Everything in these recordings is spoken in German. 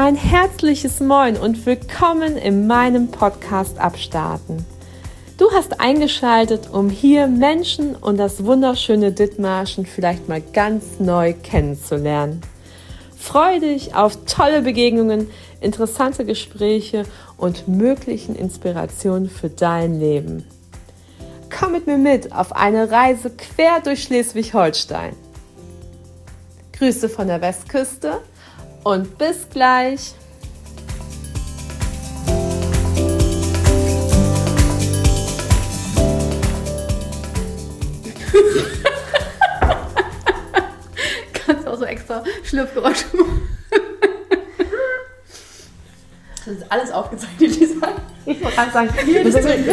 Ein herzliches Moin und willkommen in meinem Podcast Abstarten. Du hast eingeschaltet, um hier Menschen und das wunderschöne Dithmarschen vielleicht mal ganz neu kennenzulernen. Freue dich auf tolle Begegnungen, interessante Gespräche und möglichen Inspirationen für dein Leben. Komm mit mir mit auf eine Reise quer durch Schleswig-Holstein. Grüße von der Westküste und bis gleich. Kannst du auch so extra Schlürfgeräusche machen. Das ist alles aufgezeichnet, Lisa. Ich wollte gerade sagen, Hier ist drin.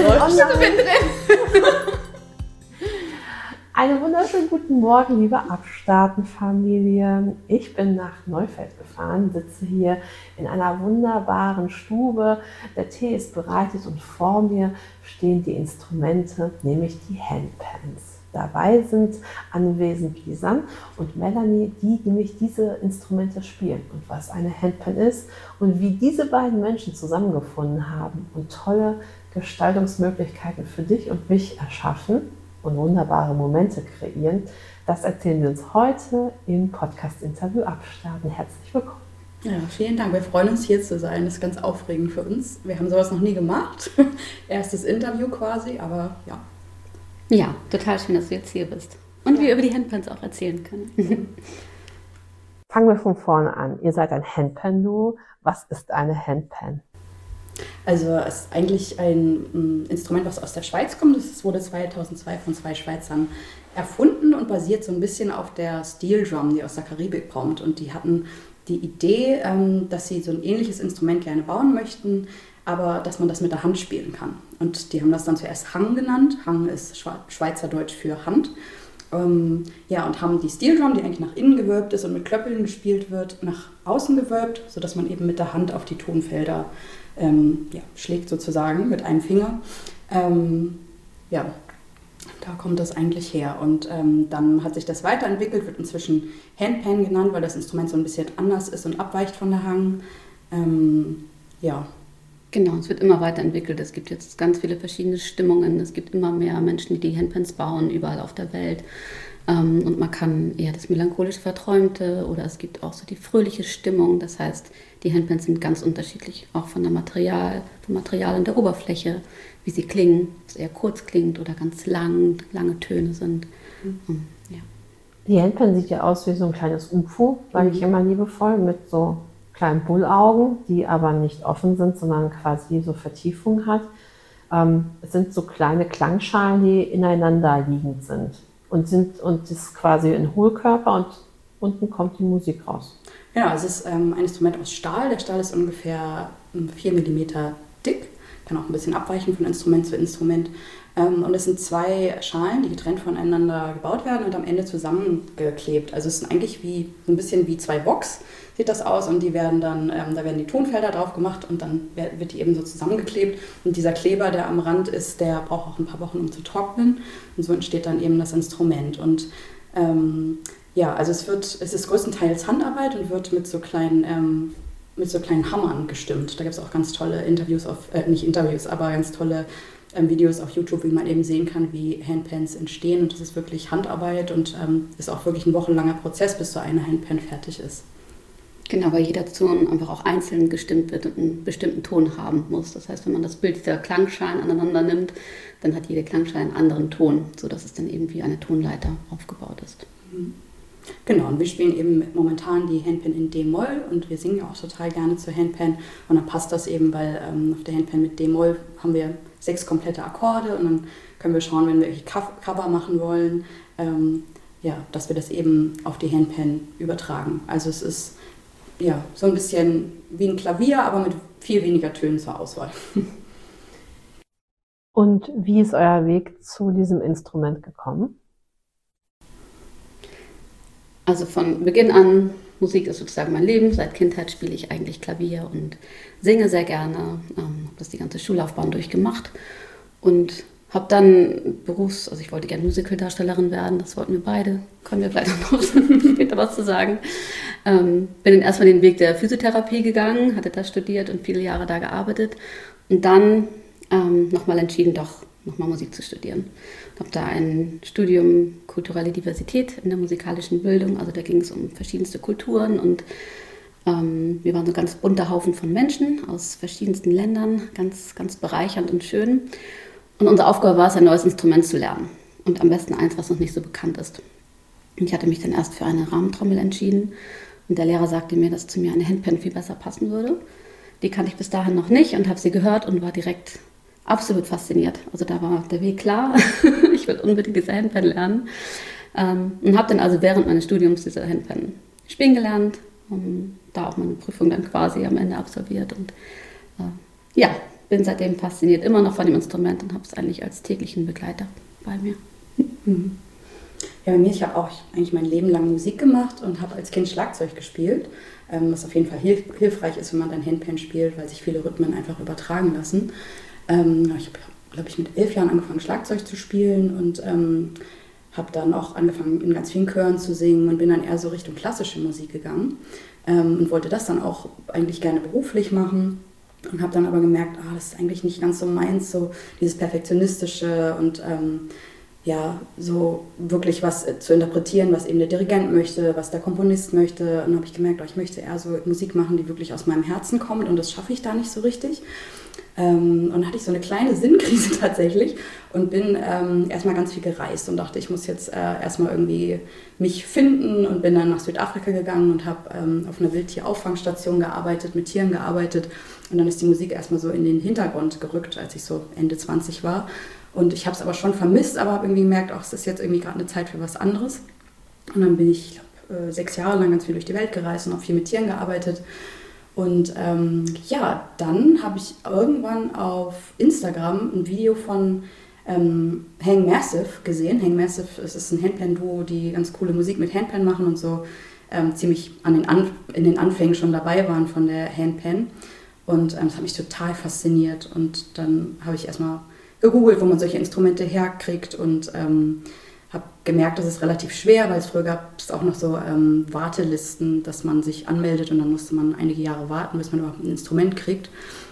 Einen wunderschönen guten Morgen, liebe Abstarten-Familie. Ich bin nach Neufeld gefahren, sitze hier in einer wunderbaren Stube. Der Tee ist bereitet und vor mir stehen die Instrumente, nämlich die Handpans. Dabei sind anwesend Lisanne und Melanie, die nämlich diese Instrumente spielen. Und was eine Handpan ist und wie diese beiden Menschen zusammengefunden haben und tolle Gestaltungsmöglichkeiten für dich und mich erschaffen und wunderbare Momente kreieren, das erzählen wir uns heute im Podcast-Interview Abstarten. Herzlich willkommen. Ja, vielen Dank. Wir freuen uns, hier zu sein. Das ist ganz aufregend für uns. Wir haben sowas noch nie gemacht. Erstes Interview quasi, aber ja. Ja, total schön, dass du jetzt hier bist. Und wir über die Handpans auch erzählen können. Fangen wir von vorne an. Ihr seid ein Handpan-Duo. Was ist eine Handpan? Also es ist eigentlich ein Instrument, was aus der Schweiz kommt. Das wurde 2002 von 2 Schweizern erfunden und basiert so ein bisschen auf der Steel Drum, die aus der Karibik kommt. Und die hatten die Idee, dass sie so ein ähnliches Instrument gerne bauen möchten, aber dass man das mit der Hand spielen kann. Und die haben das dann zuerst Hang genannt. Hang ist Schweizerdeutsch für Hand. Und haben die Steel Drum, die eigentlich nach innen gewölbt ist und mit Klöppeln gespielt wird, nach außen gewölbt, sodass man eben mit der Hand auf die Tonfelder schlägt sozusagen mit einem Finger. Da kommt das eigentlich her. Und dann hat sich das weiterentwickelt, wird inzwischen Handpan genannt, weil das Instrument so ein bisschen anders ist und abweicht von der Hang. Genau, es wird immer weiterentwickelt. Es gibt jetzt ganz viele verschiedene Stimmungen. Es gibt immer mehr Menschen, die Handpans bauen, überall auf der Welt. Und man kann eher das melancholisch Verträumte oder es gibt auch so die fröhliche Stimmung. Das heißt, die Handpans sind ganz unterschiedlich, auch vom Material und der Oberfläche, wie sie klingen, ob es eher kurz klingt oder ganz lange Töne sind. Die Handpan sieht ja aus wie so ein kleines UFO, sage ich immer liebevoll, mit so kleinen Bullaugen, die aber nicht offen sind, sondern quasi so Vertiefung hat. Es sind so kleine Klangschalen, die ineinander liegend sind. Und das ist quasi ein Hohlkörper und unten kommt die Musik raus. Genau, es ist ein Instrument aus Stahl. Der Stahl ist ungefähr 4 mm dick, kann auch ein bisschen abweichen von Instrument zu Instrument. Und es sind 2 Schalen, die getrennt voneinander gebaut werden und am Ende zusammengeklebt. Also es ist eigentlich so ein bisschen wie 2 Box, sieht das aus. Und die werden dann, da werden die Tonfelder drauf gemacht und dann wird die eben so zusammengeklebt. Und dieser Kleber, der am Rand ist, der braucht auch ein paar Wochen, um zu trocknen. Und so entsteht dann eben das Instrument. Und also es ist größtenteils Handarbeit und wird mit so kleinen Hammern gestimmt. Da gibt es auch ganz tolle ganz tolle Videos auf YouTube, wie man eben sehen kann, wie Handpans entstehen. Und das ist wirklich Handarbeit und ist auch wirklich ein wochenlanger Prozess, bis so eine Handpan fertig ist. Genau, weil jeder Ton einfach auch einzeln gestimmt wird und einen bestimmten Ton haben muss. Das heißt, wenn man das Bild der Klangschalen aneinander nimmt, dann hat jede Klangschale einen anderen Ton, sodass es dann eben wie eine Tonleiter aufgebaut ist. Genau, und wir spielen eben momentan die Handpan in D-Moll und wir singen auch total gerne zur Handpan und dann passt das eben, weil auf der Handpan mit D-Moll haben wir 6 komplette Akkorde und dann können wir schauen, wenn wir Cover machen wollen, dass wir das eben auf die Handpan übertragen. Also es ist so ein bisschen wie ein Klavier, aber mit viel weniger Tönen zur Auswahl. Und wie ist euer Weg zu diesem Instrument gekommen? Also von Beginn an, Musik ist sozusagen mein Leben. Seit Kindheit spiele ich eigentlich Klavier und singe sehr gerne. Habe das die ganze Schullaufbahn durchgemacht und Habe dann also ich wollte gerne Musicaldarstellerin werden, das wollten wir beide, können wir vielleicht noch später was zu sagen. Bin dann erstmal den Weg der Physiotherapie gegangen, hatte da studiert und viele Jahre da gearbeitet und dann nochmal entschieden, doch nochmal Musik zu studieren. Habe da ein Studium kulturelle Diversität in der musikalischen Bildung, also da ging es um verschiedenste Kulturen und wir waren so ein ganz bunter Haufen von Menschen aus verschiedensten Ländern, ganz, ganz bereichernd und schön. Und unsere Aufgabe war es, ein neues Instrument zu lernen. Und am besten eins, was noch nicht so bekannt ist. Und ich hatte mich dann erst für eine Rahmentrommel entschieden. Und der Lehrer sagte mir, dass zu mir eine Handpan viel besser passen würde. Die kannte ich bis dahin noch nicht und habe sie gehört und war direkt absolut fasziniert. Also da war der Weg klar. Ich will unbedingt diese Handpan lernen. Und habe dann also während meines Studiums diese Handpan spielen gelernt. Und da auch meine Prüfung dann quasi am Ende absolviert. Und bin seitdem fasziniert immer noch von dem Instrument und habe es eigentlich als täglichen Begleiter bei mir. Mhm. Ja, bei mir, ich habe auch eigentlich mein Leben lang Musik gemacht und habe als Kind Schlagzeug gespielt, was auf jeden Fall hilfreich ist, wenn man dann Handpan spielt, weil sich viele Rhythmen einfach übertragen lassen. Ich habe, glaube ich, mit 11 Jahren angefangen Schlagzeug zu spielen und habe dann auch angefangen in ganz vielen Chören zu singen und bin dann eher so Richtung klassische Musik gegangen und wollte das dann auch eigentlich gerne beruflich machen. Und habe dann aber gemerkt, das ist eigentlich nicht ganz so meins, so dieses Perfektionistische und so wirklich was zu interpretieren, was eben der Dirigent möchte, was der Komponist möchte. Und dann habe ich gemerkt, ich möchte eher so Musik machen, die wirklich aus meinem Herzen kommt und das schaffe ich da nicht so richtig. Und dann hatte ich so eine kleine Sinnkrise tatsächlich und bin erstmal ganz viel gereist und dachte, ich muss jetzt erstmal irgendwie mich finden und bin dann nach Südafrika gegangen und habe auf einer Wildtierauffangstation gearbeitet, mit Tieren gearbeitet und dann ist die Musik erstmal so in den Hintergrund gerückt, als ich so Ende 20 war und ich habe es aber schon vermisst, aber habe irgendwie gemerkt, es ist jetzt irgendwie gerade eine Zeit für was anderes und dann bin ich 6 Jahre lang ganz viel durch die Welt gereist und auch viel mit Tieren gearbeitet. Und dann habe ich irgendwann auf Instagram ein Video von Hang Massive gesehen. Hang Massive, es ist ein Handpan-Duo, die ganz coole Musik mit Handpan machen und so ziemlich in den Anfängen schon dabei waren von der Handpan. Und das hat mich total fasziniert. Und dann habe ich erstmal gegoogelt, wo man solche Instrumente herkriegt und habe gemerkt, das ist relativ schwer, weil früher gab es auch noch so Wartelisten, dass man sich anmeldet und dann musste man einige Jahre warten, bis man überhaupt ein Instrument kriegt.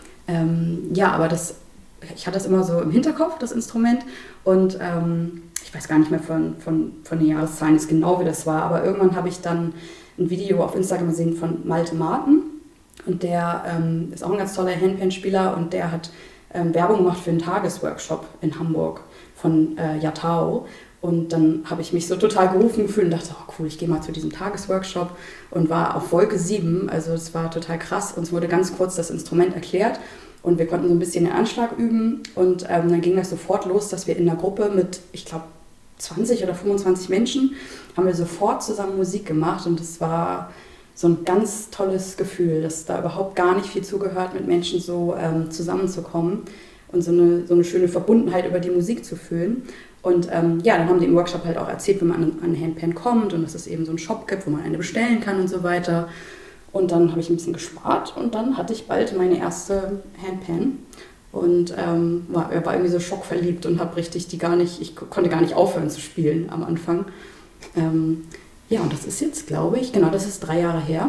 Aber ich hatte das immer so im Hinterkopf, das Instrument, und ich weiß gar nicht mehr von den Jahreszahlen jetzt genau, wie das war, aber irgendwann habe ich dann ein Video auf Instagram gesehen von Malte Martin und der ist auch ein ganz toller Handpan-Spieler und der hat Werbung gemacht für einen Tagesworkshop in Hamburg von Yatao. Und dann habe ich mich so total gerufen gefühlt und dachte, cool, ich gehe mal zu diesem Tagesworkshop und war auf Wolke 7, also es war total krass. Uns wurde ganz kurz das Instrument erklärt und wir konnten so ein bisschen den Anschlag üben und dann ging das sofort los, dass wir in einer Gruppe mit, ich glaube, 20 oder 25 Menschen, haben wir sofort zusammen Musik gemacht und es war so ein ganz tolles Gefühl, dass da überhaupt gar nicht viel zugehört, mit Menschen so zusammenzukommen und so eine schöne Verbundenheit über die Musik zu fühlen. Und dann haben die im Workshop halt auch erzählt, wie man an Handpan kommt und dass es eben so einen Shop gibt, wo man eine bestellen kann und so weiter. Und dann habe ich ein bisschen gespart und dann hatte ich bald meine erste Handpan und war irgendwie so schockverliebt und habe richtig ich konnte gar nicht aufhören zu spielen am Anfang. Und das ist jetzt, glaube ich, das ist 3 Jahre her.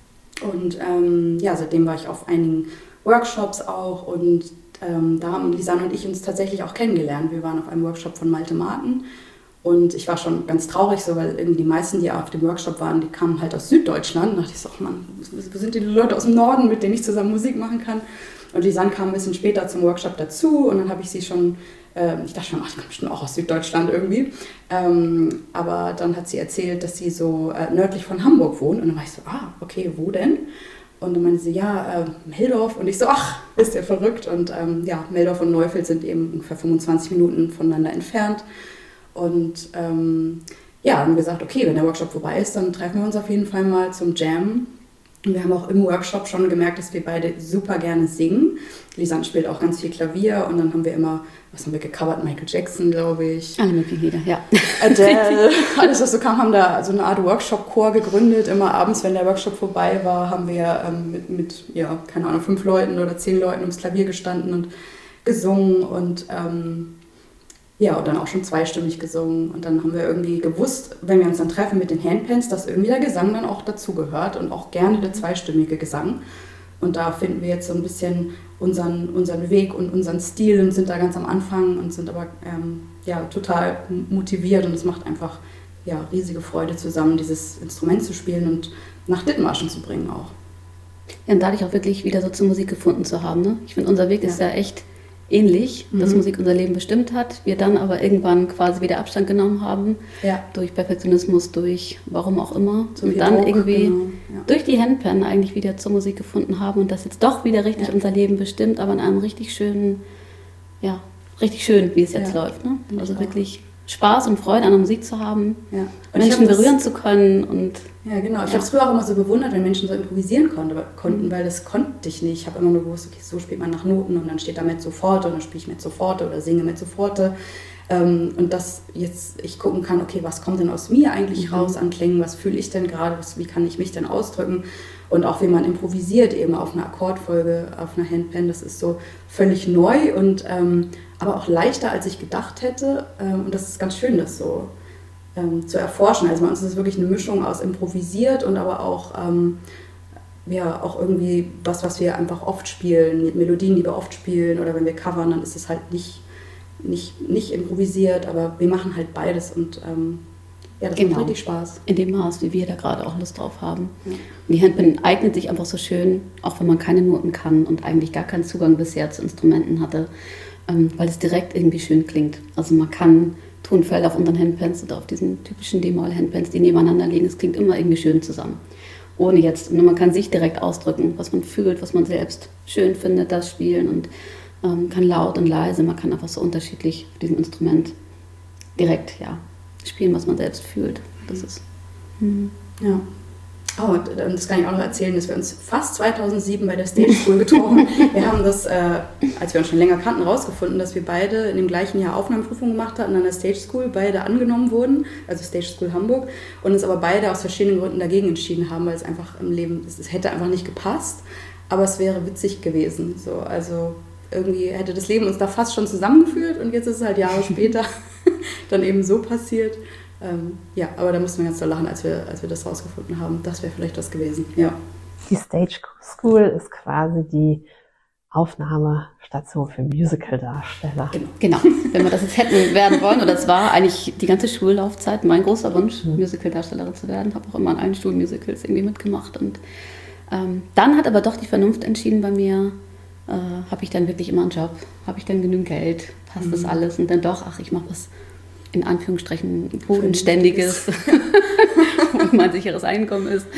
Und seitdem war ich auf einigen Workshops auch und da haben Lisanne und ich uns tatsächlich auch kennengelernt. Wir waren auf einem Workshop von Malte Martin und ich war schon ganz traurig, so, weil irgendwie die meisten, die auf dem Workshop waren, die kamen halt aus Süddeutschland. Da dachte ich so, Mann, wo sind die Leute aus dem Norden, mit denen ich zusammen Musik machen kann? Und Lisanne kam ein bisschen später zum Workshop dazu und dann habe ich sie schon, ich dachte schon, die kommt bestimmt auch aus Süddeutschland irgendwie. Aber dann hat sie erzählt, dass sie so nördlich von Hamburg wohnt und dann war ich so, okay, wo denn? Und dann meinte sie, Meldorf. Und ich so, ist ja verrückt. Und Meldorf und Neufeld sind eben ungefähr 25 Minuten voneinander entfernt. Und haben gesagt, okay, wenn der Workshop vorbei ist, dann treffen wir uns auf jeden Fall mal zum Jam. Und wir haben auch im Workshop schon gemerkt, dass wir beide super gerne singen. Lisanne spielt auch ganz viel Klavier und dann haben wir immer, was haben wir gecovert? Michael Jackson, glaube ich. Alle möglichen Lieder, ja. Adele, alles was so kam, haben da so eine Art Workshop-Chor gegründet. Immer abends, wenn der Workshop vorbei war, haben wir mit 5 Leuten oder 10 Leuten ums Klavier gestanden und gesungen und Ja, und dann auch schon zweistimmig gesungen. Und dann haben wir irgendwie gewusst, wenn wir uns dann treffen mit den Handpans, dass irgendwie der Gesang dann auch dazugehört und auch gerne der zweistimmige Gesang. Und da finden wir jetzt so ein bisschen unseren Weg und unseren Stil und sind da ganz am Anfang und sind aber total motiviert. Und es macht einfach riesige Freude zusammen, dieses Instrument zu spielen und nach Dithmarschen zu bringen auch. Ja, und dadurch auch wirklich wieder so zur Musik gefunden zu haben. Ne? Ich finde, unser Weg ist ja echt ähnlich, dass Musik unser Leben bestimmt hat. Wir dann aber irgendwann quasi wieder Abstand genommen haben. Ja. Durch Perfektionismus, durch warum auch immer. So und dann Druck, irgendwie durch die Handpan eigentlich wieder zur Musik gefunden haben und das jetzt doch wieder richtig unser Leben bestimmt, aber in einem richtig schönen, richtig schön, wie es jetzt läuft. Ne? Also wirklich Spaß und Freude an der Musik zu haben, Menschen berühren zu können. Und ja, genau. Ich habe es früher auch immer so bewundert, wenn Menschen so improvisieren konnten, weil das konnte ich nicht. Ich habe immer nur gewusst, okay, so spielt man nach Noten und dann steht da Mezzo forte und dann spiele ich Mezzo forte oder singe Mezzo forte. Und dass jetzt ich gucken kann, okay, was kommt denn aus mir eigentlich raus an Klängen, was fühle ich denn gerade, wie kann ich mich denn ausdrücken? Und auch wie man improvisiert eben auf einer Akkordfolge, auf einer Handpan, das ist so völlig neu und aber auch leichter, als ich gedacht hätte. Und das ist ganz schön, das so zu erforschen. Also bei uns ist es wirklich eine Mischung aus improvisiert und aber auch, auch irgendwie was wir einfach oft spielen, mit Melodien, die wir oft spielen. Oder wenn wir covern, dann ist es halt nicht improvisiert, aber wir machen halt beides und das macht richtig Spaß. In dem Maß, wie wir da gerade auch Lust drauf haben. Ja. Und die Handpan eignet sich einfach so schön, auch wenn man keine Noten kann und eigentlich gar keinen Zugang bisher zu Instrumenten hatte, weil es direkt irgendwie schön klingt. Also man kann Tonfelder auf unseren Handpans oder auf diesen typischen D-Moll-Handpans, die nebeneinander liegen, es klingt immer irgendwie schön zusammen. Ohne jetzt, und man kann sich direkt ausdrücken, was man fühlt, was man selbst schön findet, das spielen und kann laut und leise, man kann einfach so unterschiedlich auf diesem Instrument direkt, spielen, was man selbst fühlt. Das ist. Ja. Oh, das kann ich auch noch erzählen, dass wir uns fast 2007 bei der Stage School getroffen. Wir haben das, als wir uns schon länger kannten, rausgefunden, dass wir beide in dem gleichen Jahr Aufnahmeprüfung gemacht hatten an der Stage School, beide angenommen wurden, also Stage School Hamburg, und uns aber beide aus verschiedenen Gründen dagegen entschieden haben, weil es einfach im Leben, es hätte einfach nicht gepasst, aber es wäre witzig gewesen. So, also irgendwie hätte das Leben uns da fast schon zusammengeführt und jetzt ist es halt Jahre später dann eben so passiert. Aber da mussten wir ganz doll lachen, als wir das rausgefunden haben. Das wäre vielleicht was gewesen. Ja. Die Stage School ist quasi die Aufnahmestation für Musical-Darsteller. Genau. Wenn wir das jetzt hätten werden wollen, oder es war eigentlich die ganze Schullaufzeit mein großer Wunsch, Musical-Darstellerin zu werden. Habe auch immer an allen Schulmusicals irgendwie mitgemacht. Und dann hat aber doch die Vernunft entschieden bei mir, habe ich dann wirklich immer einen Job, habe ich dann genügend Geld, passt das alles? Und dann doch, ich mache was in Anführungsstrichen Bodenständiges, wo mein sicheres Einkommen ist.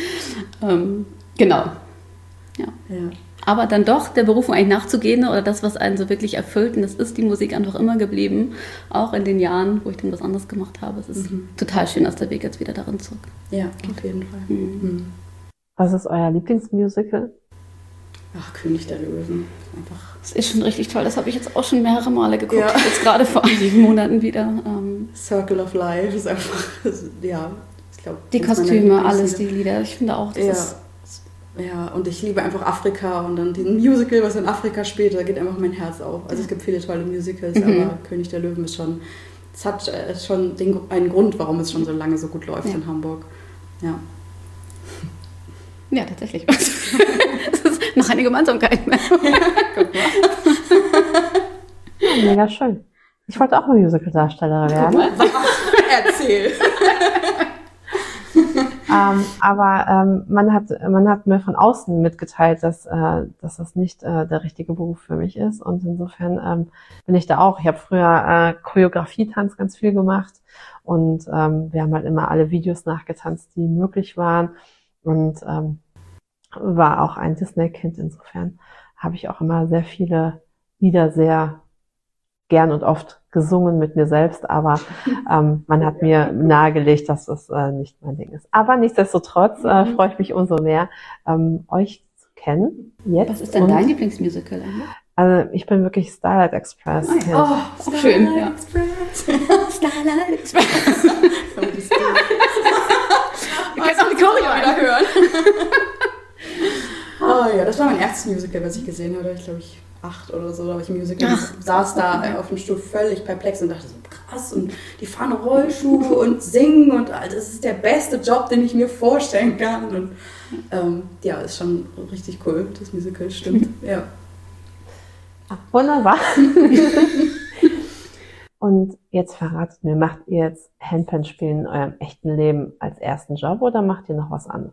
Genau. Ja. Aber dann doch der Berufung eigentlich nachzugehen oder das, was einen so wirklich erfüllt, und das ist die Musik einfach immer geblieben, auch in den Jahren, wo ich dann was anderes gemacht habe. Es ist total schön, dass der Weg jetzt wieder darin zurück. Ja, auf jeden Fall. Was ist euer Lieblingsmusical? König der Löwen. Einfach. Das ist schon richtig toll. Das habe ich jetzt auch schon mehrere Male geguckt. Ja. Jetzt gerade vor einigen Monaten wieder. Circle of Life ist einfach, ich glaube. Die Kostüme, alles, die Lieder. Ich finde auch, das ist. Ja, und ich liebe einfach Afrika und dann diesen Musical, was in Afrika spielt, da geht einfach mein Herz auf. Also es gibt viele tolle Musicals, aber König der Löwen ist schon, es hat schon einen Grund, warum es schon so lange so gut läuft in Hamburg. Ja. Ja, tatsächlich. Das ist noch eine Gemeinsamkeit mehr. Guck mal. Mega schön. Ich wollte auch mal Musical-Darstellerin werden. Erzähl. Aber man hat mir von außen mitgeteilt, dass das nicht der richtige Beruf für mich ist. Und insofern bin ich da auch. Ich habe früher Choreografie-Tanz ganz viel gemacht. Und wir haben halt immer alle Videos nachgetanzt, die möglich waren. Und war auch ein Disney-Kind. Insofern habe ich auch immer sehr viele Lieder sehr gern und oft gesungen mit mir selbst, aber man hat mir nahegelegt, dass das nicht mein Ding ist. Aber nichtsdestotrotz freue ich mich umso mehr, euch zu kennen. Jetzt. Was ist denn dein Lieblingsmusical eigentlich? Also ich bin wirklich Starlight Express. Oh, schön. Starlight Express. Starlight Express. Wir können auch die Choreo wieder hören. Oh ja, das war mein erstes Musical, was ich gesehen habe. Ich glaube, 8 oder so, da habe ich ein Musical. Ich saß da auf dem Stuhl völlig perplex und dachte so, krass und die fahren Rollschuhe und singen und das ist der beste Job, den ich mir vorstellen kann. Und ja, ist schon richtig cool, das Musical, stimmt. Ja. Ach, wunderbar. Und jetzt verratet mir, macht ihr jetzt Handpan-Spielen in eurem echten Leben als ersten Job oder macht ihr noch was anderes?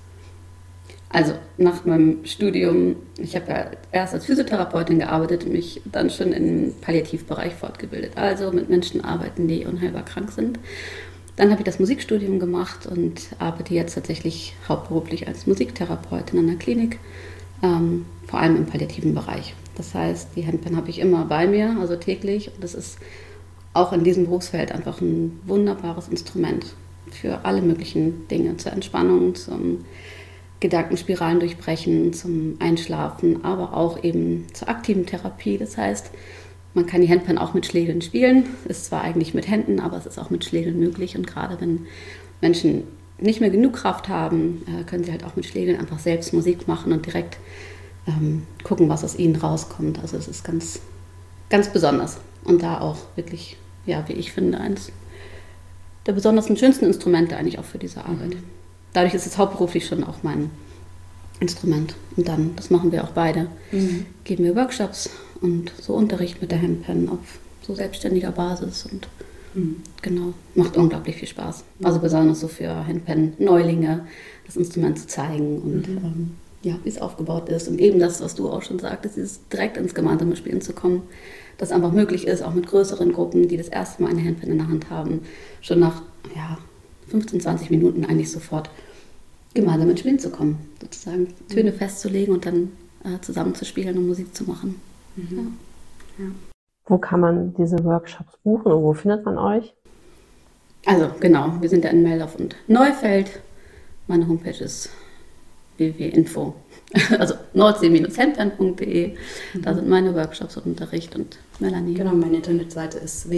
Also nach meinem Studium, ich habe ja erst als Physiotherapeutin gearbeitet und mich dann schon im Palliativbereich fortgebildet. Also mit Menschen arbeiten, die unheilbar krank sind. Dann habe ich das Musikstudium gemacht und arbeite jetzt tatsächlich hauptberuflich als Musiktherapeutin an der Klinik, vor allem im palliativen Bereich. Das heißt, die Handpan habe ich immer bei mir, also täglich. Und das ist auch in diesem Berufsfeld einfach ein wunderbares Instrument für alle möglichen Dinge, zur Entspannung, zum Gedankenspiralen durchbrechen, zum Einschlafen, aber auch eben zur aktiven Therapie. Das heißt, man kann die Handpan auch mit Schlägeln spielen. Ist zwar eigentlich mit Händen, aber es ist auch mit Schlägeln möglich. Und gerade wenn Menschen nicht mehr genug Kraft haben, können sie halt auch mit Schlägeln einfach selbst Musik machen und direkt gucken, was aus ihnen rauskommt. Also es ist ganz, ganz besonders. Und da auch wirklich, ja, wie ich finde, eines der besonders und schönsten Instrumente eigentlich auch für diese Arbeit. Dadurch ist es hauptberuflich schon auch mein Instrument. Und dann, das machen wir auch beide, geben wir Workshops und so Unterricht mit der Handpan auf so selbstständiger Basis und genau, macht unglaublich viel Spaß. Also besonders so für Handpan-Neulinge das Instrument zu zeigen und ja, wie es aufgebaut ist. Und eben das, was du auch schon sagtest, dieses direkt ins gemeinsame Spielen zu kommen, das einfach möglich ist, auch mit größeren Gruppen, die das erste Mal eine Handpan in der Hand haben, schon nach 15, 20 Minuten eigentlich sofort gemeinsam ins Spielen zu kommen, sozusagen Töne festzulegen und dann zusammen zu spielen und Musik zu machen. Ja. Wo kann man diese Workshops buchen und wo findet man euch? Also genau, wir sind ja in Meldorf und Neufeld. Meine Homepage ist www.info, also nordsee-handpan.de. Da sind meine Workshops und Unterricht und Melanie. Genau, meine Internetseite ist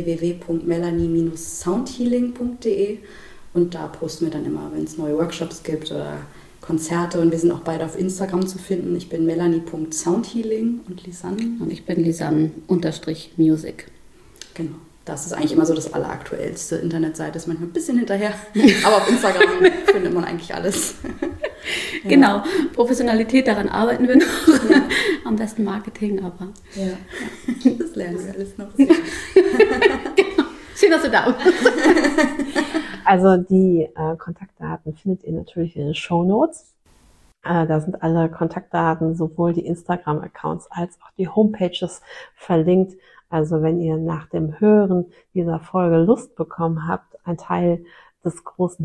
www.melanie-soundhealing.de und da posten wir dann immer, wenn es neue Workshops gibt oder Konzerte und wir sind auch beide auf Instagram zu finden. Ich bin melanie.soundhealing und Lisanne. Und ich bin Lisanne_music. Genau. Das ist eigentlich immer so das alleraktuellste. Internetseite ist manchmal ein bisschen hinterher, aber auf Instagram findet man eigentlich alles. Ja. Genau, Professionalität, daran arbeiten wir noch. Ja. Am besten Marketing, aber ja. Das lernen wir alles noch. Genau. Schön, dass du da bist. Also die Kontaktdaten findet ihr natürlich in den Shownotes. Da sind alle Kontaktdaten, sowohl die Instagram-Accounts als auch die Homepages verlinkt. Also wenn ihr nach dem Hören dieser Folge Lust bekommen habt, ein Teil des großen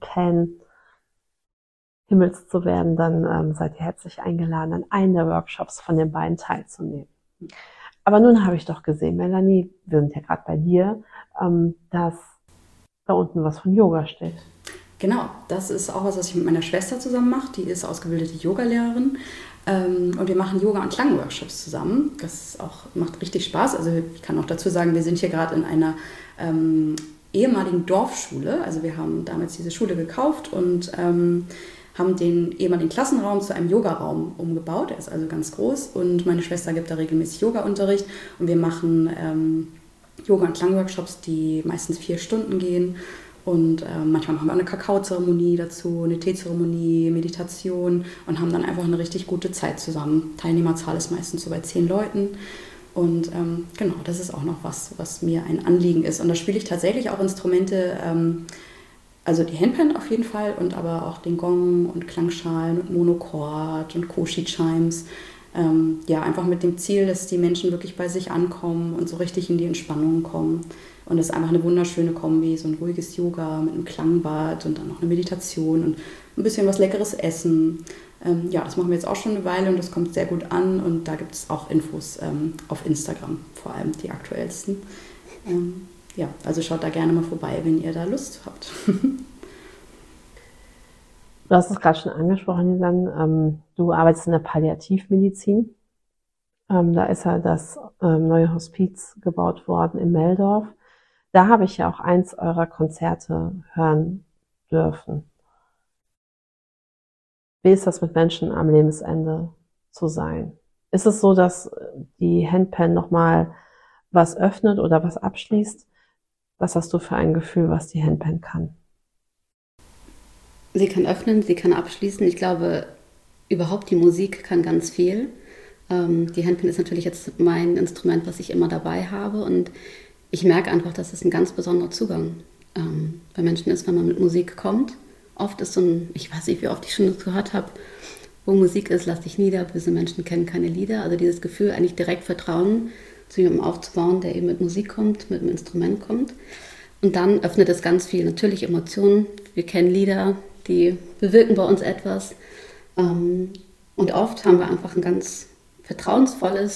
Handpan-Himmels zu werden, dann seid ihr herzlich eingeladen, an einem der Workshops von den beiden teilzunehmen. Aber nun habe ich doch gesehen, Melanie, wir sind ja gerade bei dir, dass da unten was von Yoga steht. Genau, das ist auch was ich mit meiner Schwester zusammen mache. Die ist ausgebildete Yogalehrerin. Und wir machen Yoga- und Klangworkshops zusammen. Das macht richtig Spaß. Also ich kann auch dazu sagen, wir sind hier gerade in einer ehemaligen Dorfschule. Also wir haben damals diese Schule gekauft und haben den ehemaligen Klassenraum zu einem Yogaraum umgebaut. Der ist also ganz groß und meine Schwester gibt da regelmäßig Yoga-Unterricht. Und wir machen Yoga- und Klangworkshops, die meistens 4 Stunden gehen. Und manchmal machen wir auch eine Kakaozeremonie dazu, eine Teezeremonie, Meditation und haben dann einfach eine richtig gute Zeit zusammen. Teilnehmerzahl ist meistens so bei 10 Leuten. Und genau, das ist auch noch was mir ein Anliegen ist. Und da spiele ich tatsächlich auch Instrumente, also die Handpan auf jeden Fall und aber auch den Gong und Klangschalen und Monochord und Koshi-Chimes. Ja, einfach mit dem Ziel, dass die Menschen wirklich bei sich ankommen und so richtig in die Entspannung kommen. Und das ist einfach eine wunderschöne Kombi, so ein ruhiges Yoga mit einem Klangbad und dann noch eine Meditation und ein bisschen was leckeres Essen. Ja, das machen wir jetzt auch schon eine Weile und das kommt sehr gut an. Und da gibt es auch Infos auf Instagram, vor allem die aktuellsten. Ja, also schaut da gerne mal vorbei, wenn ihr da Lust habt. Du hast es gerade schon angesprochen, Lisanne. Du arbeitest in der Palliativmedizin. Da ist ja das neue Hospiz gebaut worden in Meldorf. Da habe ich ja auch eins eurer Konzerte hören dürfen. Wie ist das mit Menschen am Lebensende zu sein? Ist es so, dass die Handpan nochmal was öffnet oder was abschließt, Was hast du für ein Gefühl, was die Handpan kann? Sie kann öffnen, sie kann abschließen. Ich glaube, überhaupt die Musik kann ganz viel. Die Handpan ist natürlich jetzt mein Instrument, was ich immer dabei habe. Und ich merke einfach, dass es ein ganz besonderer Zugang bei Menschen ist, wenn man mit Musik kommt. Oft ist so ein, ich weiß nicht, wie oft ich schon das gehört habe, wo Musik ist, lass dich nieder, böse Menschen kennen keine Lieder. Also dieses Gefühl, eigentlich direkt Vertrauen zu jemandem aufzubauen, der eben mit Musik kommt, mit einem Instrument kommt. Und dann öffnet es ganz viel. Natürlich Emotionen, wir kennen Lieder, die bewirken bei uns etwas. Und oft haben wir einfach ein ganz vertrauensvolle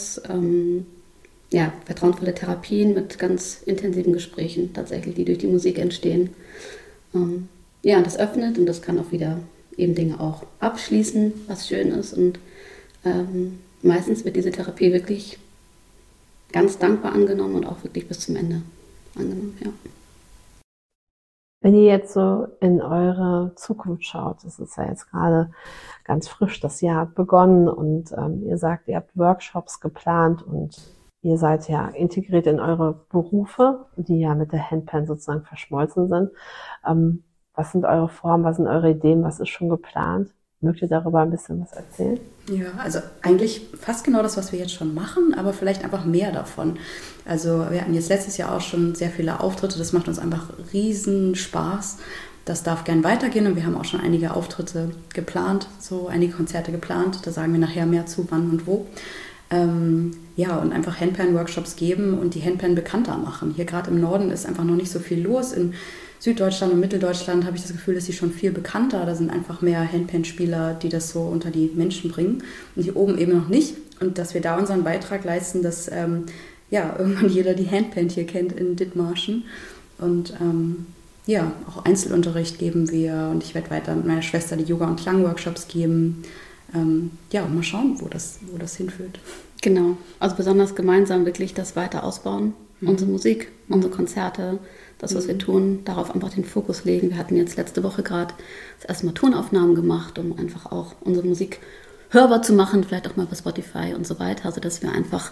Therapien mit ganz intensiven Gesprächen tatsächlich, die durch die Musik entstehen. Und das öffnet und das kann auch wieder eben Dinge auch abschließen, was schön ist. Und meistens wird diese Therapie wirklich ganz dankbar angenommen und auch wirklich bis zum Ende angenommen, ja. Wenn ihr jetzt so in eure Zukunft schaut, das ist ja jetzt gerade ganz frisch, das Jahr hat begonnen und ihr sagt, ihr habt Workshops geplant und ihr seid ja integriert in eure Berufe, die ja mit der Handpan sozusagen verschmolzen sind. Was sind eure Formen, was sind eure Ideen, was ist schon geplant? Mögt ihr darüber ein bisschen was erzählen? Ja, also eigentlich fast genau das, was wir jetzt schon machen, aber vielleicht einfach mehr davon. Also wir hatten jetzt letztes Jahr auch schon sehr viele Auftritte, das macht uns einfach riesen Spaß. Das darf gern weitergehen und wir haben auch schon einige Auftritte geplant, so einige Konzerte geplant. Da sagen wir nachher mehr zu, wann und wo. Und einfach Handpan-Workshops geben und die Handpan bekannter machen. Hier gerade im Norden ist einfach noch nicht so viel los. In Süddeutschland und Mitteldeutschland habe ich das Gefühl, dass sie schon viel bekannter. Da sind einfach mehr Handpan-Spieler, die das so unter die Menschen bringen. Und hier oben eben noch nicht. Und dass wir da unseren Beitrag leisten, dass irgendwann jeder die Handpan hier kennt in Dithmarschen. Und auch Einzelunterricht geben wir. Und ich werde weiter mit meiner Schwester die Yoga- und Klangworkshops geben. Und mal schauen, wo das hinführt. Genau, also besonders gemeinsam wirklich das weiter ausbauen. Unsere Musik, unsere Konzerte, das, was wir tun, darauf einfach den Fokus legen. Wir hatten jetzt letzte Woche gerade das erste Mal Tonaufnahmen gemacht, um einfach auch unsere Musik hörbar zu machen, vielleicht auch mal bei Spotify und so weiter, sodass wir einfach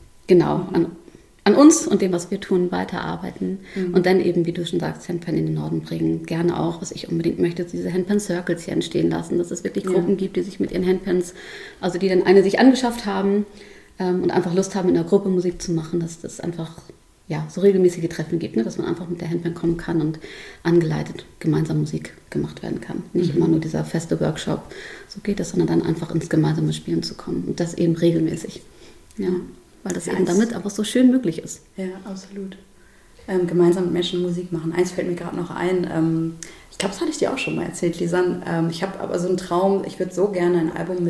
an uns und dem, was wir tun, weiterarbeiten und dann eben, wie du schon sagst, Handpan in den Norden bringen. Gerne auch, was ich unbedingt möchte, diese Handpan-Circles hier entstehen lassen, dass es wirklich Gruppen gibt, die sich mit ihren Handpans, also die dann eine sich angeschafft haben und einfach Lust haben, in der Gruppe Musik zu machen, dass das einfach so regelmäßige Treffen gibt, ne? Dass man einfach mit der Handpan kommen kann und angeleitet gemeinsam Musik gemacht werden kann. Nicht immer nur dieser feste Workshop, so geht es, sondern dann einfach ins gemeinsame Spielen zu kommen und das eben regelmäßig. Ja. Weil das eben damit aber so schön möglich ist. Ja, absolut. Gemeinsam mit Menschen Musik machen. Eins fällt mir gerade noch ein. Ich glaube, das hatte ich dir auch schon mal erzählt, Lisanne. Ich habe aber so einen Traum, ich würde so gerne ein Album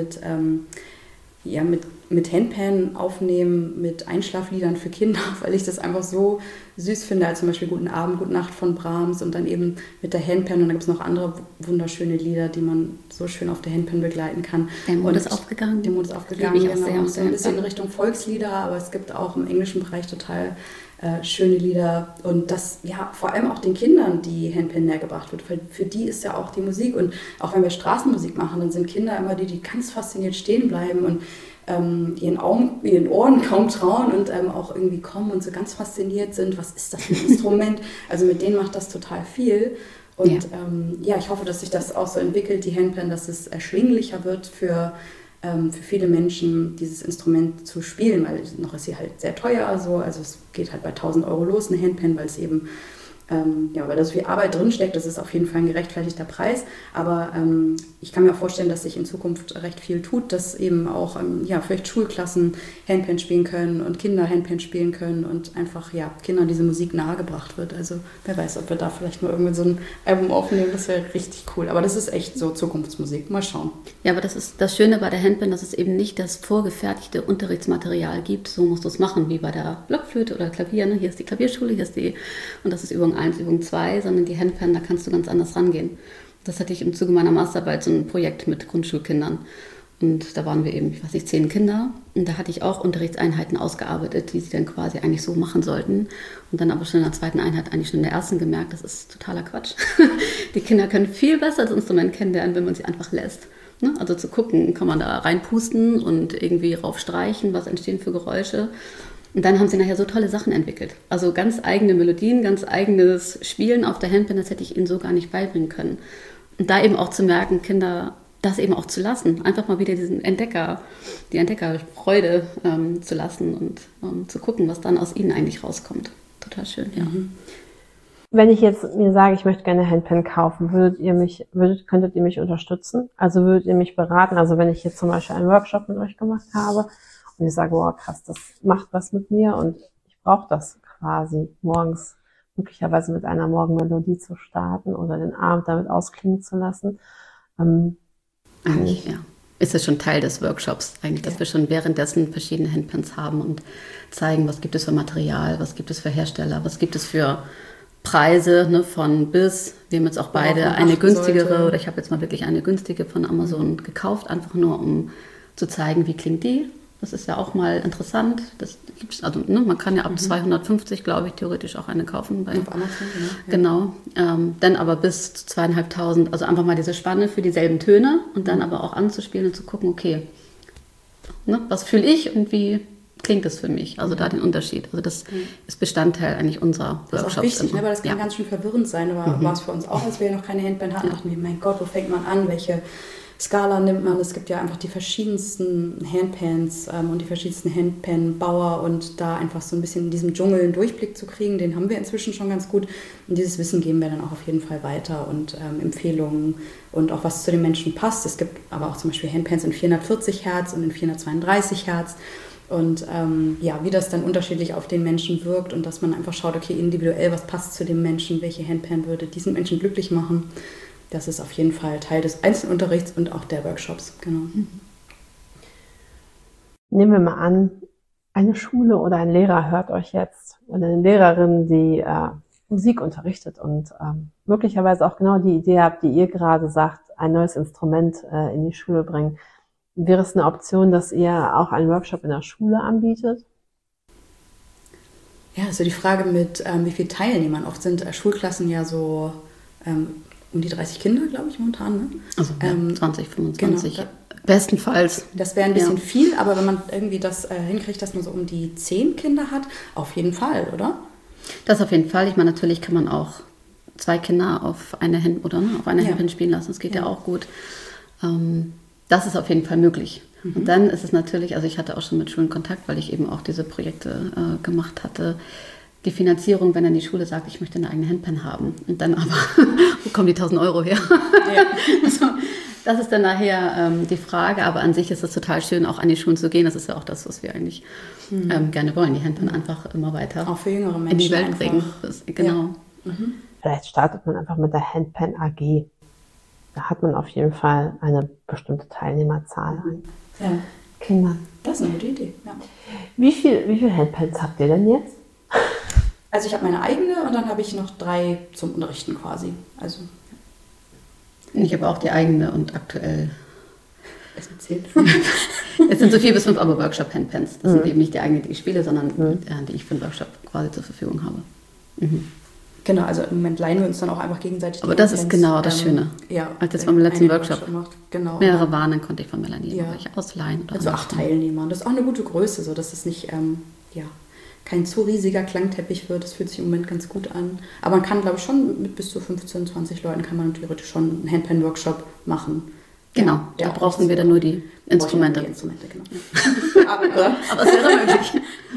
mit Handpan aufnehmen, mit Einschlafliedern für Kinder, weil ich das einfach so süß finde, als zum Beispiel Guten Abend, Gute Nacht von Brahms und dann eben mit der Handpan und dann gibt es noch andere wunderschöne Lieder, die man so schön auf der Handpan begleiten kann. Der Mond ist aufgegangen. Der Mond ist aufgegangen, genau. So ein bisschen in Richtung Volkslieder, aber es gibt auch im englischen Bereich total schöne Lieder und das vor allem auch den Kindern die Handpan nähergebracht wird, weil für die ist ja auch die Musik und auch wenn wir Straßenmusik machen, dann sind Kinder immer die ganz fasziniert stehen bleiben und ihren Ohren kaum trauen und auch irgendwie kommen und so ganz fasziniert sind, was ist das für ein Instrument? Also mit denen macht das total viel und ich hoffe, dass sich das auch so entwickelt, die Handpan, dass es erschwinglicher wird für viele Menschen, dieses Instrument zu spielen, weil noch ist sie halt sehr teuer, also es geht halt bei 1.000 Euro los, eine Handpan, weil es eben weil da so viel Arbeit drinsteckt, das ist auf jeden Fall ein gerechtfertigter Preis, aber ich kann mir auch vorstellen, dass sich in Zukunft recht viel tut, dass eben auch vielleicht Schulklassen Handpan spielen können und Kinder Handpan spielen können und einfach Kindern diese Musik nahegebracht wird, also wer weiß, ob wir da vielleicht mal irgendwie so ein Album aufnehmen, das wäre richtig cool, aber das ist echt so Zukunftsmusik, mal schauen. Ja, aber das ist das Schöne bei der Handpan, dass es eben nicht das vorgefertigte Unterrichtsmaterial gibt, so musst du es machen, wie bei der Blockflöte oder Klavier, ne? Hier ist die Klavierschule, hier ist und das ist Übung 1, Übung 2, sondern die Handpan, da kannst du ganz anders rangehen. Das hatte ich im Zuge meiner Masterarbeit, so ein Projekt mit Grundschulkindern. Und da waren wir eben, 10 Kinder. Und da hatte ich auch Unterrichtseinheiten ausgearbeitet, die sie dann quasi eigentlich so machen sollten. Und dann aber schon in der zweiten Einheit, eigentlich schon in der ersten gemerkt, das ist totaler Quatsch. Die Kinder können viel besser das Instrument kennenlernen, wenn man sie einfach lässt. Ne? Also zu gucken, kann man da reinpusten und irgendwie raufstreichen, was entstehen für Geräusche. Und dann haben sie nachher so tolle Sachen entwickelt. Also ganz eigene Melodien, ganz eigenes Spielen auf der Handpan, das hätte ich ihnen so gar nicht beibringen können. Und da eben auch zu merken, Kinder das eben auch zu lassen. Einfach mal wieder die Entdeckerfreude zu lassen und zu gucken, was dann aus ihnen eigentlich rauskommt. Total schön, ja. Wenn ich jetzt mir sage, ich möchte gerne Handpan kaufen, könntet ihr mich unterstützen? Also würdet ihr mich beraten? Also wenn ich jetzt zum Beispiel einen Workshop mit euch gemacht habe und ich sage, wow, krass, das macht was mit mir und ich brauche das quasi morgens möglicherweise mit einer Morgenmelodie zu starten oder den Abend damit ausklingen zu lassen. Eigentlich, ja. Ist es schon Teil des Workshops, eigentlich, dass wir schon währenddessen verschiedene Handpans haben und zeigen, was gibt es für Material, was gibt es für Hersteller, was gibt es für Preise, ne, von bis. Wir haben jetzt auch beide eine günstigere, oder ich habe jetzt mal wirklich eine günstige von Amazon gekauft, einfach nur um zu zeigen, wie klingt die. Das ist ja auch mal interessant. Das gibt's, also, ne, man kann ja ab 250, glaube ich, theoretisch auch eine kaufen. Auf Amazon, Genau. Dann aber bis zu 2.500, also einfach mal diese Spanne für dieselben Töne und dann aber auch anzuspielen und zu gucken, okay, ne, was fühle ich und wie klingt das für mich? Also da den Unterschied. Also das ist Bestandteil eigentlich unserer Workshops. Das ist auch wichtig, ne, weil das kann ganz schön verwirrend sein. Aber war es für uns auch, als wir noch keine Handband hatten, dachten wir, mein Gott, wo fängt man an? Welche Skala nimmt man? Es gibt ja einfach die verschiedensten Handpans und die verschiedensten Handpan-Bauer und da einfach so ein bisschen in diesem Dschungel einen Durchblick zu kriegen, den haben wir inzwischen schon ganz gut. Und dieses Wissen geben wir dann auch auf jeden Fall weiter und Empfehlungen und auch was zu den Menschen passt. Es gibt aber auch zum Beispiel Handpans in 440 Hertz und in 432 Hertz. Und wie das dann unterschiedlich auf den Menschen wirkt und dass man einfach schaut, okay, individuell, was passt zu dem Menschen, welche Handpan würde diesen Menschen glücklich machen. Das ist auf jeden Fall Teil des Einzelunterrichts und auch der Workshops. Genau. Nehmen wir mal an, eine Schule oder ein Lehrer hört euch jetzt oder eine Lehrerin, die Musik unterrichtet und möglicherweise auch genau die Idee habt, die ihr gerade sagt, ein neues Instrument in die Schule bringen. Wäre es eine Option, dass ihr auch einen Workshop in der Schule anbietet? Ja, also die Frage mit wie viele Teilnehmern. Oft sind Schulklassen ja so um die 30 Kinder, glaube ich, momentan. Ne? Also 20, 25. Genau, bestenfalls. Das wäre ein bisschen viel, aber wenn man irgendwie das hinkriegt, dass man so um die 10 Kinder hat, auf jeden Fall, oder? Das auf jeden Fall. Ich meine, natürlich kann man auch 2 Kinder auf eine Handpan spielen lassen. Das geht ja auch gut. Das ist auf jeden Fall möglich. Und dann ist es natürlich, also ich hatte auch schon mit Schulen Kontakt, weil ich eben auch diese Projekte gemacht hatte. Die Finanzierung, wenn dann die Schule sagt, ich möchte eine eigene Handpan haben. Und dann aber, wo kommen die 1.000 Euro her? Ja. Also, das ist dann nachher die Frage. Aber an sich ist es total schön, auch an die Schulen zu gehen. Das ist ja auch das, was wir eigentlich gerne wollen. Die Handpan einfach immer weiter auch für jüngere Menschen in die Welt bringen. Genau. Ja. Vielleicht startet man einfach mit der Handpan AG. Da hat man auf jeden Fall eine bestimmte Teilnehmerzahl an Kindern. Das ist eine gute Idee, ja. Wie viel Handpans habt ihr denn jetzt? Also ich habe meine eigene und dann habe ich noch 3 zum Unterrichten quasi. Also ich habe auch die eigene und aktuell. Es zählt. Es sind so 4 bis 5 aber Workshop-Handpans. Das sind eben nicht die eigenen, die ich spiele, sondern die ich für den Workshop quasi zur Verfügung habe. Genau, also im Moment leihen wir uns dann auch einfach gegenseitig. Aber das ist genau das Schöne. Ja, als jetzt beim letzten Workshop genau. mehrere waren, dann konnte ich von Melanie welche ausleihen. Also 8 Teilnehmer. Das ist auch eine gute Größe, so dass es nicht kein zu riesiger Klangteppich wird. Das fühlt sich im Moment ganz gut an. Aber man kann, glaube ich, schon mit bis zu 15, 20 Leuten kann man theoretisch schon einen Handpan-Workshop machen. Genau, da brauchen wir dann nur die Instrumente. Genau. Aber es wäre möglich.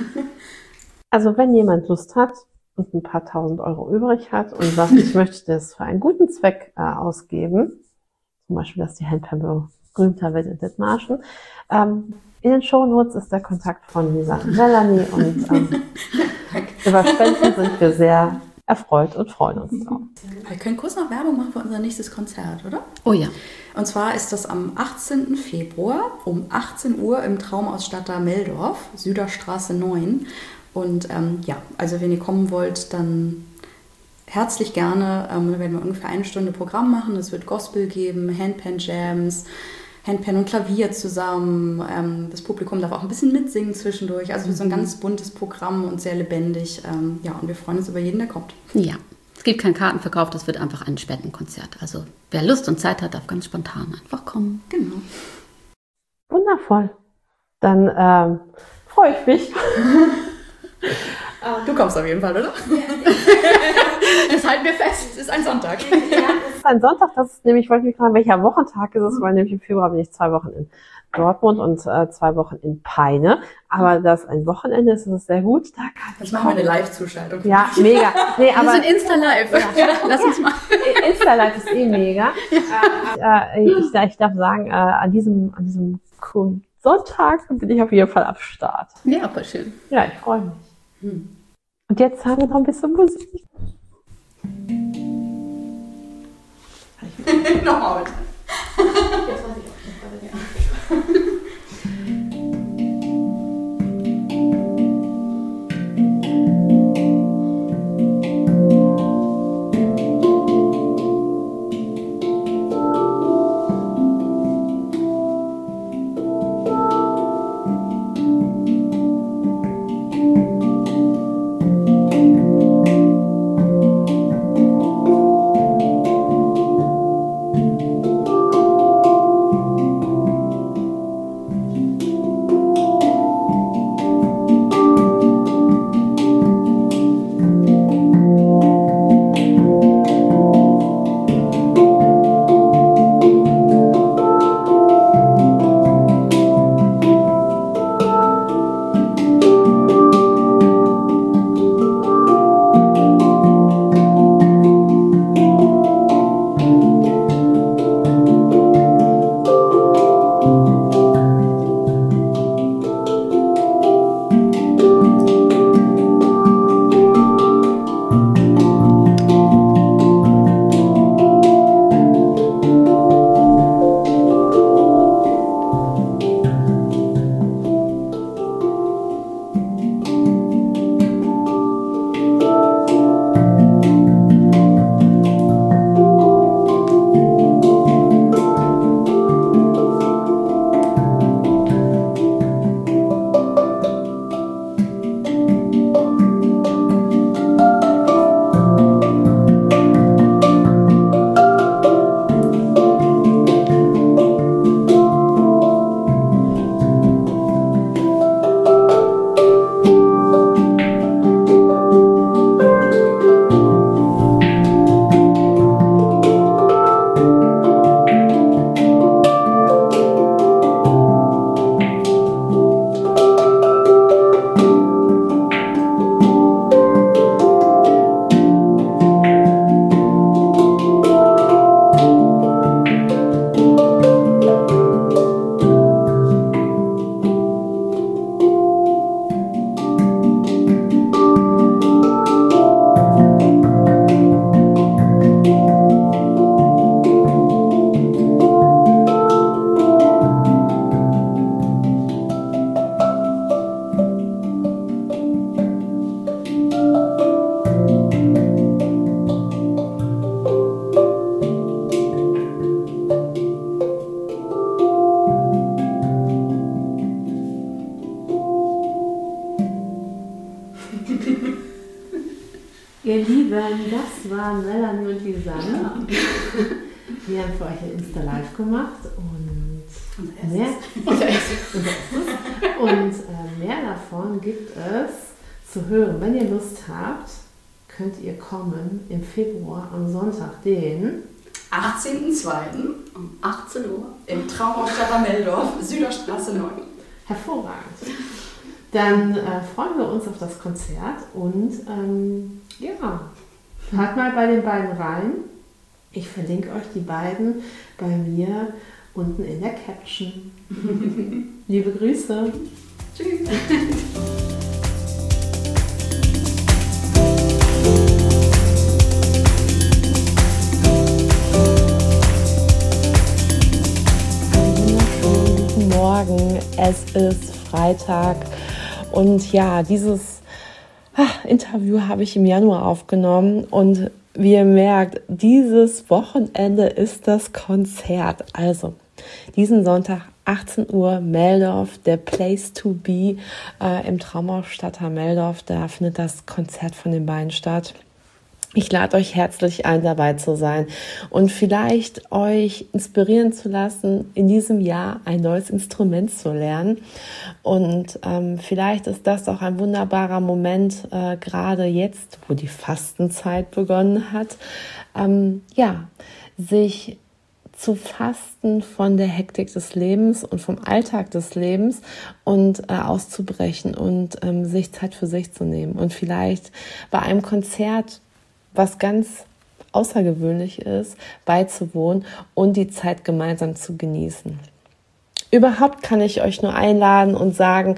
Also wenn jemand Lust hat und ein paar 1.000 Euro übrig hat und sagt, ich möchte das für einen guten Zweck ausgeben, zum Beispiel, dass die Handpan berühmter wird in Dithmarschen, in den Shownotes ist der Kontakt von Lisa und Melanie und über Spenden sind wir sehr erfreut und freuen uns drauf. Wir können kurz noch Werbung machen für unser nächstes Konzert, oder? Oh ja. Und zwar ist das am 18. Februar um 18 Uhr im Traumausstatter Meldorf, Süderstraße 9. Und also wenn ihr kommen wollt, dann herzlich gerne. Da werden wir ungefähr 1 Stunde Programm machen. Es wird Gospel geben, Handpan-Jams, Handpan und Klavier zusammen. Das Publikum darf auch ein bisschen mitsingen zwischendurch. Also so ein ganz buntes Programm und sehr lebendig. Und wir freuen uns über jeden, der kommt. Ja, es gibt keinen Kartenverkauf, das wird einfach ein Spendenkonzert. Also wer Lust und Zeit hat, darf ganz spontan einfach kommen. Genau. Wundervoll. Dann freue ich mich. Du kommst auf jeden Fall, oder? Das halten wir fest. Es ist ein Sonntag. Ja, es ist ein Sonntag. Das ist nämlich, wollte ich mich fragen, welcher Wochentag ist es, weil nämlich im Februar bin ich 2 Wochen in Dortmund und 2 Wochen in Peine. Aber das ein Wochenende ist, ist es sehr gut. Da kann ich machen wir eine Live-Zuschaltung. Ja, mega. Nee, aber wir sind Insta-Live. Ja. Lass uns mal. Insta-Live ist mega. Ich darf sagen, an diesem Sonntag bin ich auf jeden Fall am Start. Ja, voll schön. Ja, ich freue mich. Und jetzt haben wir noch ein bisschen Musik. Nochmal bitte. Jetzt weiß ich auch nicht, ja. Ihr Lieben, das waren Melanie und Lisanne. Wir haben für euch ein Insta-Live gemacht und mehr davon gibt es zu hören. Wenn ihr Lust habt, könnt ihr kommen im Februar am Sonntag, den 18.02. um 18 Uhr im Traumhausstadt Meldorf, Süderstraße 9. Hervorragend. Dann freuen wir uns auf das Konzert und hört mal bei den beiden rein. Ich verlinke euch die beiden bei mir unten in der Caption. Liebe Grüße. Tschüss. Guten Morgen, es ist Freitag und ja, dieses Interview habe ich im Januar aufgenommen und wie ihr merkt, dieses Wochenende ist das Konzert. Also diesen Sonntag 18 Uhr Meldorf, der Place to be im Traumhausstadt Meldorf. Da findet das Konzert von den beiden statt. Ich lade euch herzlich ein, dabei zu sein und vielleicht euch inspirieren zu lassen, in diesem Jahr ein neues Instrument zu lernen. Und vielleicht ist das auch ein wunderbarer Moment, gerade jetzt, wo die Fastenzeit begonnen hat, sich zu fasten von der Hektik des Lebens und vom Alltag des Lebens und auszubrechen und sich Zeit für sich zu nehmen. Und vielleicht bei einem Konzert, was ganz außergewöhnlich ist, beizuwohnen und die Zeit gemeinsam zu genießen. Überhaupt kann ich euch nur einladen und sagen,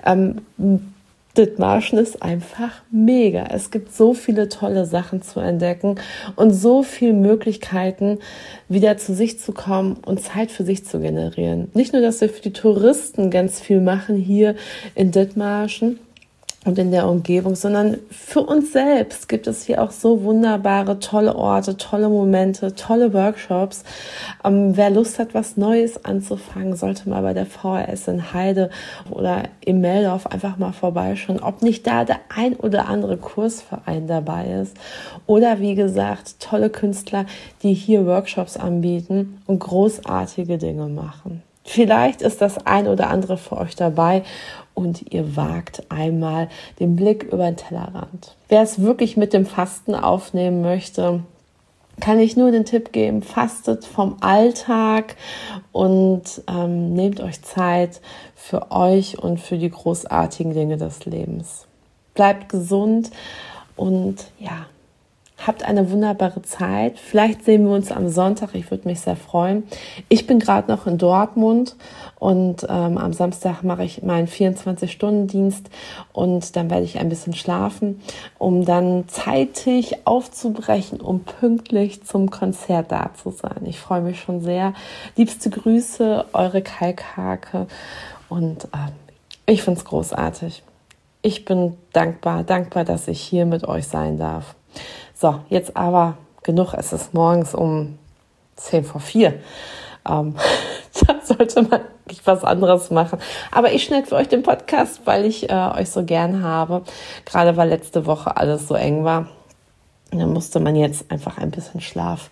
Dithmarschen ist einfach mega. Es gibt so viele tolle Sachen zu entdecken und so viele Möglichkeiten, wieder zu sich zu kommen und Zeit für sich zu generieren. Nicht nur, dass wir für die Touristen ganz viel machen hier in Dithmarschen und in der Umgebung, sondern für uns selbst gibt es hier auch so wunderbare, tolle Orte, tolle Momente, tolle Workshops. Wer Lust hat, was Neues anzufangen, sollte mal bei der VHS in Heide oder im Meldorf einfach mal vorbeischauen, ob nicht da der ein oder andere Kursverein dabei ist. Oder wie gesagt, tolle Künstler, die hier Workshops anbieten und großartige Dinge machen. Vielleicht ist das ein oder andere für euch dabei und ihr wagt einmal den Blick über den Tellerrand. Wer es wirklich mit dem Fasten aufnehmen möchte, kann ich nur den Tipp geben, fastet vom Alltag und nehmt euch Zeit für euch und für die großartigen Dinge des Lebens. Bleibt gesund und habt eine wunderbare Zeit. Vielleicht sehen wir uns am Sonntag. Ich würde mich sehr freuen. Ich bin gerade noch in Dortmund und am Samstag mache ich meinen 24-Stunden-Dienst und dann werde ich ein bisschen schlafen, um dann zeitig aufzubrechen, um pünktlich zum Konzert da zu sein. Ich freue mich schon sehr. Liebste Grüße, eure Kalkhake und ich finde es großartig. Ich bin dankbar, dass ich hier mit euch sein darf. So, jetzt aber genug, es ist morgens um 3:50. Da sollte man nicht was anderes machen. Aber ich schneide für euch den Podcast, weil ich euch so gern habe. Gerade weil letzte Woche alles so eng war. Und dann musste man jetzt einfach ein bisschen Schlaf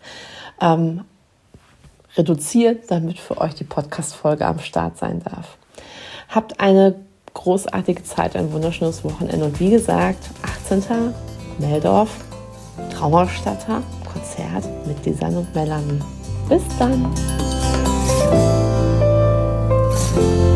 reduzieren, damit für euch die Podcast-Folge am Start sein darf. Habt eine großartige Zeit, ein wunderschönes Wochenende. Und wie gesagt, 18. Meldorf, Traumausstatter, Konzert mit Lisanne und Melanie. Bis dann!